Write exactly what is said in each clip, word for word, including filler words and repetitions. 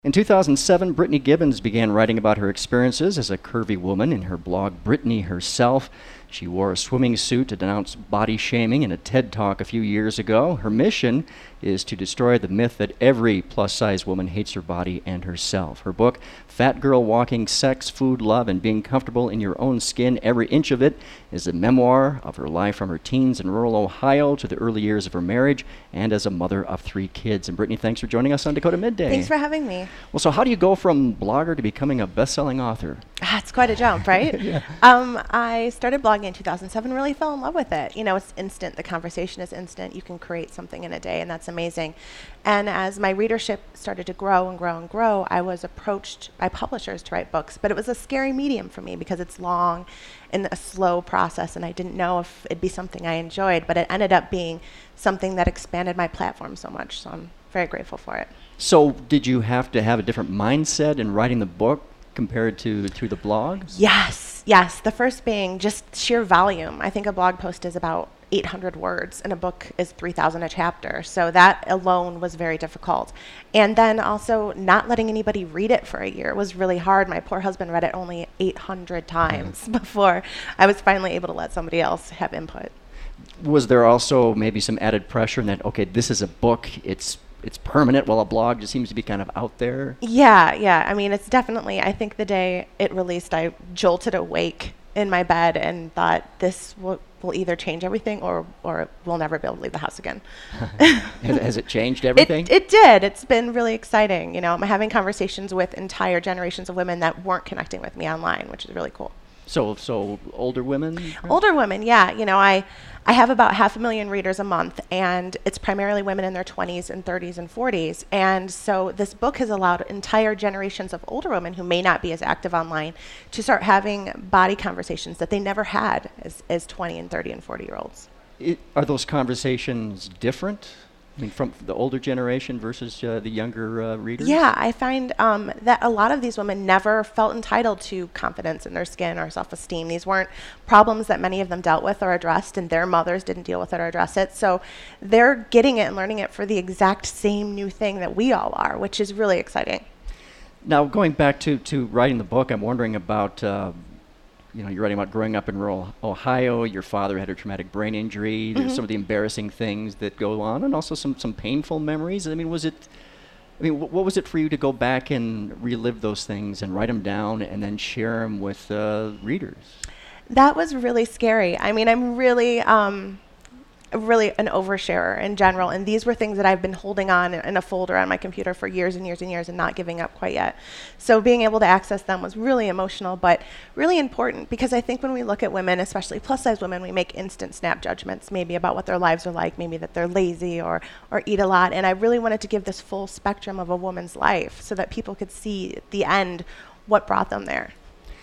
In two thousand seven, Brittany Gibbons began writing about her experiences as a curvy woman in her blog, Brittany Herself. She wore a swimming suit to denounce body shaming in a TED Talk a few years ago. Her mission is to destroy the myth that every plus-size woman hates her body and herself. Her book, Fat Girl Walking Sex, Food, Love, and Being Comfortable in Your Own Skin, Every Inch of It, is a memoir of her life from her teens in rural Ohio to the early years of her marriage and as a mother of three kids. And Brittany, thanks for joining us on Dakota Midday. Thanks for having me. Well, so how do you go from blogger to becoming a best-selling author? Ah, it's quite a jump, right? Yeah. Um, I started blogging in two thousand seven, really fell in love with it. You know, it's instant. The conversation is instant. You can create something in a day, and that's amazing. And as my readership started to grow and grow and grow, I was approached by publishers to write books. But it was a scary medium for me because it's long and a slow process, and I didn't know if it'd be something I enjoyed. But it ended up being something that expanded my platform so much, so I'm very grateful for it. So did you have to have a different mindset in writing the book compared to through the blog? Yes, yes. The first being just sheer volume. I think a blog post is about eight hundred words, and a book is three thousand a chapter. So that alone was very difficult. And then also not letting anybody read it for a year was really hard. My poor husband read it only eight hundred times before I was finally able to let somebody else have input. Was there also maybe some added pressure in that, okay, this is a book, it's it's permanent, while a blog just seems to be kind of out there? Yeah, yeah. I mean, it's definitely, I think the day it released, I jolted awake in my bed and thought, this will, will either change everything or or we'll never be able to leave the house again. has, has it changed everything? It, it did. It's been really exciting. You know, I'm having conversations with entire generations of women that weren't connecting with me online, which is really cool. So, so older women? Right? Older women, yeah. You know, I, I have about half a million readers a month, and it's primarily women in their twenties and thirties and forties. And so this book has allowed entire generations of older women who may not be as active online to start having body conversations that they never had as, as twenty and thirty and forty year olds. It, are those conversations different? I mean, from the older generation versus uh, the younger uh, readers? Yeah, I find um, that a lot of these women never felt entitled to confidence in their skin or self-esteem. These weren't problems that many of them dealt with or addressed, and their mothers didn't deal with it or address it. So they're getting it and learning it for the exact same new thing that we all are, which is really exciting. Now, going back to, to writing the book, I'm wondering about, uh, you know, you're writing about growing up in rural Ohio. Your father had a traumatic brain injury. There's Mm-hmm. some of the embarrassing things that go on, and also some, some painful memories. I mean, was it, I mean, wh- what was it for you to go back and relive those things and write them down and then share them with uh, readers? That was really scary. I mean, I'm really, um, really an oversharer in general, and these were things that I've been holding on in a folder on my computer for years and years and years and not giving up quite yet. So being able to access them was really emotional, but really important, because I think when we look at women, especially plus-size women, we make instant snap judgments, maybe about what their lives are like, maybe that they're lazy or, or eat a lot, and I really wanted to give this full spectrum of a woman's life so that people could see at the end what brought them there.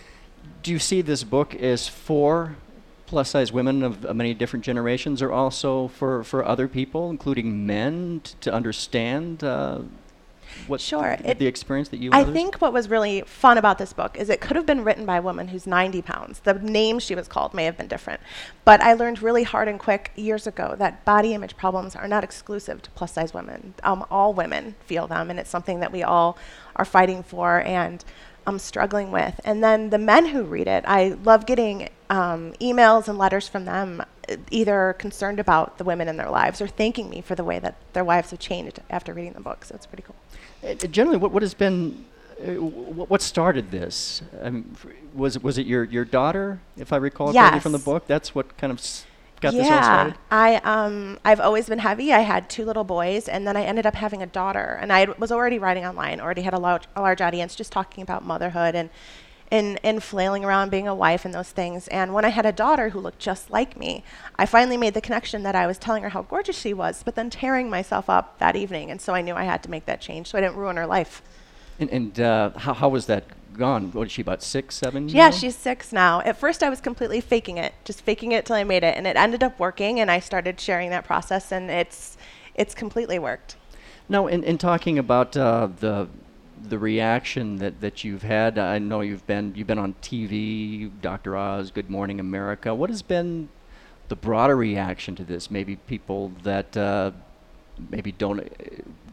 Do you see this book as for plus-size women of uh, many different generations, or also for, for other people, including men, t- to understand uh, what Sure. th- It- the experience that you I others? think what was really fun about this book is it could have been written by a woman who's ninety pounds. The name she was called may have been different. But I learned really hard and quick years ago that body image problems are not exclusive to plus-size women. Um, all women feel them, and it's something that we all are fighting for and um, struggling with. And then the men who read it, I love getting um, emails and letters from them, uh, either concerned about the women in their lives or thanking me for the way that their lives have changed after reading the book. So it's pretty cool. Uh, generally, what, what has been, uh, wh- what started this? Um, f- was was it your, your daughter, if I recall correctly from the Yes. book? That's what kind of s- got yeah, this all started? I um I've always been heavy. I had two little boys, and then I ended up having a daughter. And I was already writing online, already had a large a large audience, just talking about motherhood and and and flailing around being a wife and those things. And when I had a daughter who looked just like me, I finally made the connection that I was telling her how gorgeous she was, but then tearing myself up that evening. And so I knew I had to make that change so I didn't ruin her life. And, and uh, how, how was that gone? What is she, about six, seven? Yeah, now? she's six now. At first, I was completely faking it, just faking it till I made it, and it ended up working. And I started sharing that process, and it's it's completely worked. Now, in, in talking about uh, the the reaction that, that you've had, I know you've been you've been on T V, Doctor Oz, Good Morning America. What has been the broader reaction to this? Maybe people that uh, maybe don't uh,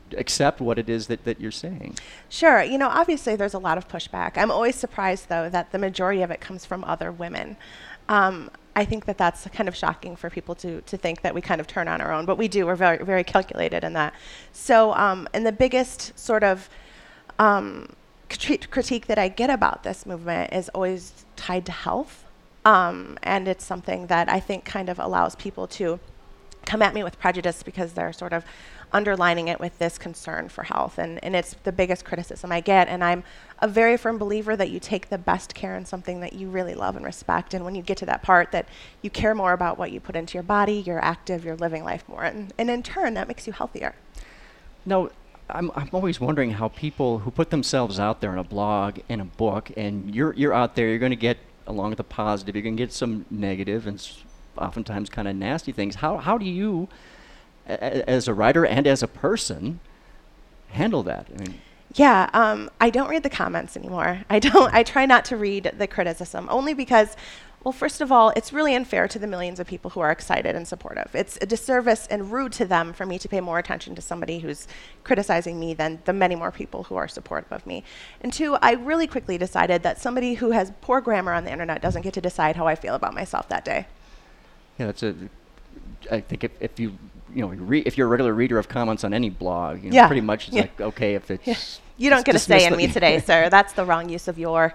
accept what it is that, that you're saying. Sure. You know, obviously there's a lot of pushback. I'm always surprised, though, that the majority of it comes from other women. Um, I think that that's kind of shocking for people to, to think that we kind of turn on our own, but we do. We're very, very calculated in that. So, um, and the biggest sort of um, crit- critique that I get about this movement is always tied to health. Um, and it's something that I think kind of allows people to come at me with prejudice because they're sort of underlining it with this concern for health. And, and it's the biggest criticism I get. And I'm a very firm believer that you take the best care in something that you really love and respect. And when you get to that part that you care more about what you put into your body, you're active, you're living life more. And, and in turn, that makes you healthier. Now, I'm, I'm always wondering how people who put themselves out there in a blog, in a book, and you're, you're out there, you're going to get, along with the positive, you're going to get some negative and s- oftentimes kind of nasty things. How, how do you, a- as a writer and as a person, handle that? I mean, Yeah, um, I don't read the comments anymore. I don't. I try not to read the criticism, only because, well, first of all, it's really unfair to the millions of people who are excited and supportive. It's a disservice and rude to them for me to pay more attention to somebody who's criticizing me than the many more people who are supportive of me. And two, I really quickly decided that somebody who has poor grammar on the internet doesn't get to decide how I feel about myself that day. yeah, that's a. I think if, if you you know re- if you're a regular reader of comments on any blog, you know, Yeah. pretty much it's Yeah. like okay if it's. Yeah. You don't it's get a say in dismissed me today, sir. That's the wrong use of your.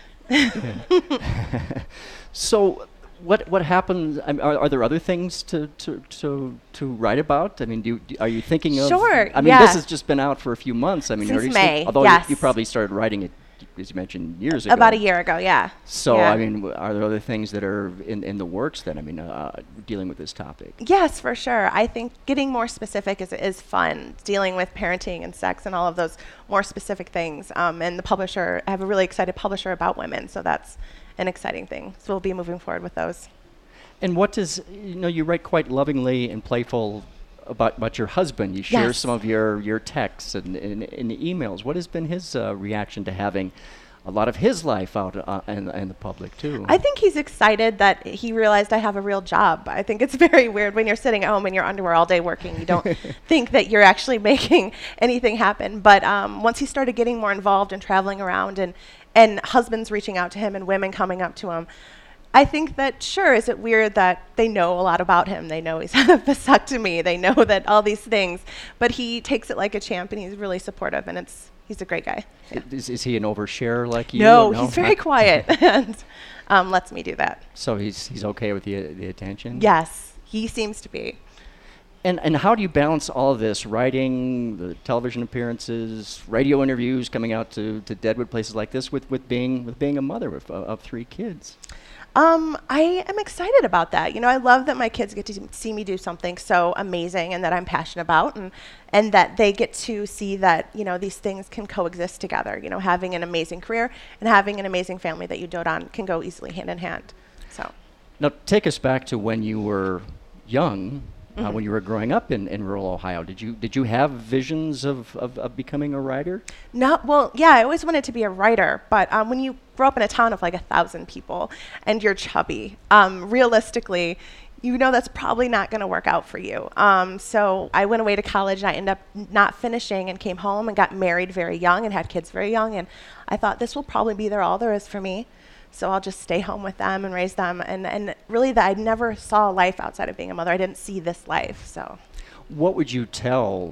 So, what what happens? I mean, are, are there other things to, to, to, to write about? I mean, do, you, do are you thinking of? Sure, I mean, yeah. this has just been out for a few months. I mean, Since are you May, although yes. you, you probably started writing it, as you mentioned, years ago. About a year ago, yeah. So, Yeah. I mean, w- are there other things that are in, in the works then? I mean, uh, dealing with this topic. Yes, for sure. I think getting more specific is is fun. Dealing with parenting and sex and all of those more specific things. Um, and the publisher, I have a really excited publisher about women, so that's an exciting thing. So we'll be moving forward with those. And what does, you know, you write quite lovingly and playful about, about your husband. You share Yes. some of your, your texts and, and, and the emails. What has been his uh, reaction to having a lot of his life out uh, in, in the public, too? I think he's excited that he realized I have a real job. I think it's very weird when you're sitting at home in your underwear all day working. You don't think that you're actually making anything happen. But um, once he started getting more involved and traveling around and, and husbands reaching out to him and women coming up to him, I think that, sure, is it weird that they know a lot about him? They know he's had a vasectomy. They know that all these things. But he takes it like a champ, and he's really supportive, and it's he's a great guy. Yeah. Is, is he an oversharer like you? No, or he's very quiet and um, lets me do that. So he's he's okay with the the attention? Yes, he seems to be. And and how do you balance all of this? Writing, the television appearances, radio interviews, coming out to, to Deadwood, places like this, with, with being with being a mother of, of three kids? Um, I am excited about that. You know, I love that my kids get to see me do something so amazing and that I'm passionate about, and and that they get to see that, you know, these things can coexist together. You know, having an amazing career and having an amazing family that you dote on can go easily hand in hand. So, Now, take us back to when you were young, uh, Mhm. when you were growing up in, in rural Ohio. Did you did you have visions of, of, of becoming a writer? no, well, yeah, I always wanted to be a writer, but um, when you grow up in a town of like a thousand people and you're chubby, um, realistically, you know that's probably not going to work out for you. Um, so I went away to college and I ended up n- not finishing and came home and got married very young and had kids very young. And I thought this will probably be there all there is for me. So I'll just stay home with them and raise them. And, and really that I never saw life outside of being a mother. I didn't see this life, so. What would you tell,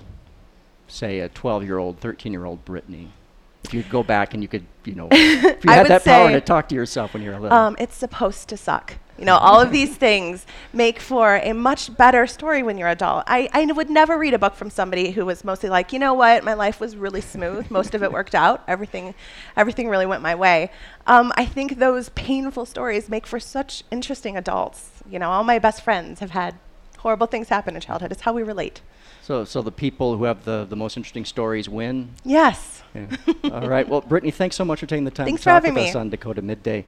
say, a twelve-year-old, thirteen-year-old Brittany? If you could go back and you could, you know, if you I had would that power say, to talk to yourself when you were little. Um, it's supposed to suck. You know, all of these things make for a much better story when you're adult. I, I would never read a book from somebody who was mostly like, you know what, my life was really smooth. Most of it worked out. Everything, everything really went my way. Um, I think those painful stories make for such interesting adults. You know, all my best friends have had horrible things happen in childhood. It's how we relate. So, so the people who have the, the most interesting stories win? Yes. Yeah. All right. Well, Brittany, thanks so much for taking the time Thanks to for talk having with me. us on Dakota Midday.